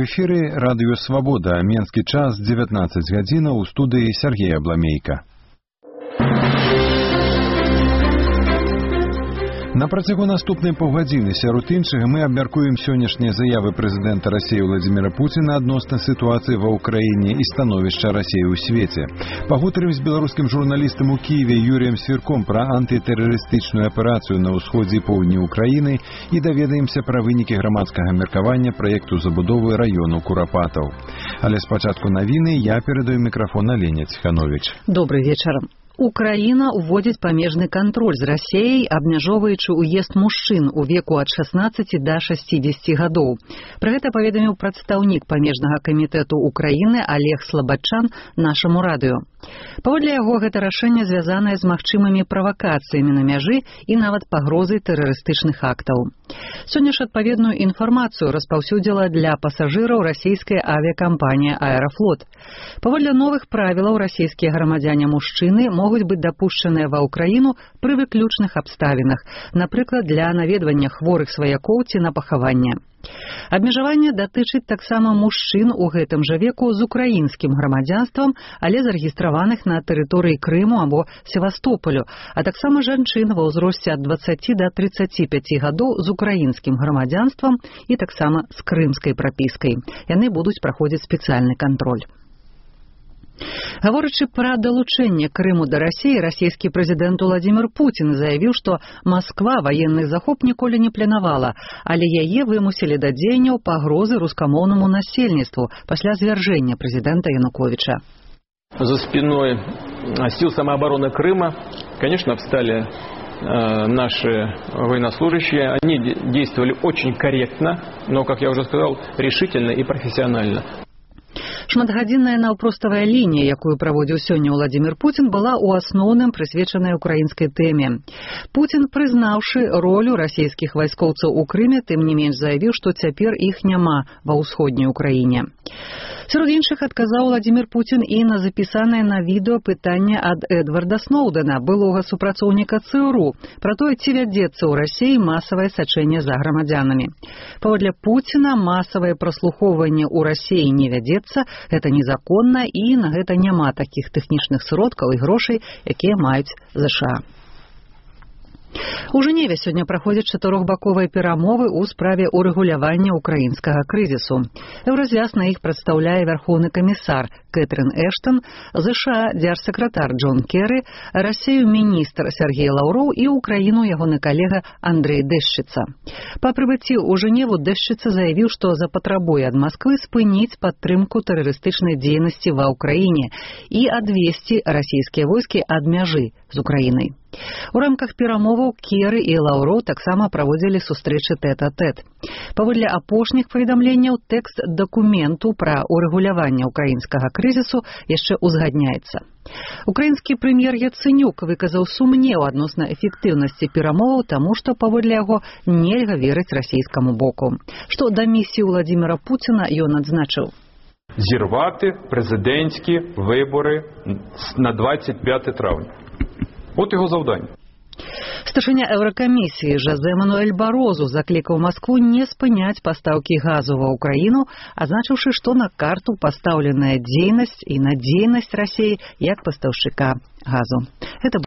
У эфире радио «Свобода», Менский час, 19 гадзін, у студии Сергей Абламейко. На працягу наступнай паўгадзіны сярод іншага мы абмяркуем сённяшнія заявы прэзідэнта Расіі Владзіміра Пуціна адносна сітуацыі ва ўкраіне і становішча Расіі ў свеце. Пагутарым з беларускім журналістам у Кіеве Юрыем Свірком пра антытэрарыстычную аперацыю на ўсходзе і поўдні ўкраіны і даведаемся пра вынікі грамадскага меркавання праекту забудовы раёну Курапатаў. Але спачатку навіны я перадаю мікрафон Алене Ціхановіч. Добрый вечар. Украіна ўводзіць памежны кантроль з Расіяй, абмяжоўваючы ўезд мужчын у веку ад 16 да 60 гадоў. Пра гэта паведаміў прадстаўнік памежнага камітэту Украіны Олег Слабачан нашаму радыё. Паводле яго, гэта рашэнне звязанае з магчымымі правакацыямі на мяжы і нават пагрозай тэрарыстычных актаў. Сёння ж адпаведную інфармацыю распаўсюдзіла для пасажыраў расійская авіякампанія «Аэрофлот». Паводле новых правілаў расійскія грамадзяне-мужчыны могуць быць дапушчаныя ва ўкраіну пры выключных абставінах, напрыклад, для наведвання хворых сваякоў ці на пахаванне. Абмежаванне датычыць таксама мужчын у гэтым жа веку з украінскім грамадзянствам, але зарэгістраваных на тэрыторыі Крыму або Севастополю, а таксама жанчын ва ўзросце ад 20 да 35 гадоў з украінскім грамадзянствам і таксама з крымскай прапіскай. Яны будуць праходзіць спецыяльны кантроль. Гаворачы пра далучэнне Крыму да Расіі, расійскі прэзідэнт Владзімір Пуцін заявіў, што Масква ваенны захоп ніколі не планавала, але яе вымусілі да дзеянняў пагрозы рускамоўнаму насельніцтву пасля звяржэння прэзідэнта Януковича. За спиной сил самообороны Крыма, конечно, встали наши военнослужащие. Они действовали очень корректно, но, как я уже сказал, решительно и профессионально. Шматгадзінная наўпроставая лінія, якую праводзіў сёння Владзімір Пуцін, была ў асноўным прысвечаная украінскай тэме. Пуцін, прызнаўшы ролю расійскіх вайскоўцаў у Крыме, тым не менш заявіў, што цяпер іх няма ва ўсходняй Украіне. Сярод іншых адказаў Владзімір Пуцін і на запісанае на відэо пытанне ад Эдварда Сноўдэна, былога супрацоўніка ЦРУ, пра тое, ці вядзецца ў Расіі масавае сачэнне за грамадзянамі. Паводле Пуціна, масавае праслухоўванне ў Расіі не вядзецца, гэта незаконна і на гэта няма такіх тэхнічных сродкаў і грошай, якія маюць ЗША. У Жэневе сёння праходзяць чатырохбаковыя перамовы ў справе урэгулявання ўкраінскага крызісу. Еўразвяз на іх прадстаўляе вярхоўны камісар Кэтрын Эштон, ЗША дзяржсакратар Джон Керры, Расію міністр Сергей Лаўроў і Украіну ягоны калега Андрэй Дэшчыца. Па прыбыцці ў Жэневу Дэшчыца заявіў, што запатрабуе ад Масквы спыніць падтрымку тэрарыстычнай дзейнасці ва ўкраіне і адвесці расійскія войскі ад мяжы з Украінай. У рамках перамоваў Керры і Лаўроў таксама праводзілі сустрэчы тэт-а-тэт. Паводле апошніх паведамленняў, тэкст дакументу пра урэгуляванне ўкраінскага крызісу яшчэ ўзгадняецца. Украінскі прэм'ер Яцэнюк выказаў сумнеў адносна эфектыўнасці перамоваў, таму што, паводле яго, нельга верыць расійскаму боку. Што да місіі Владзіміра Пуціна ён адзначыў. Зірвати президентські вибори на 25 травня. От його завдання. Старшыня Еўракамісіі Жозе Мануэль Барозу заклікаў Маскву не спыняць пастаўкі газу ва ўкраіну, азначыўшы, што на карту пастаўленая дзейнасць і надзейнасць Расіі як пастаўшчыка газу.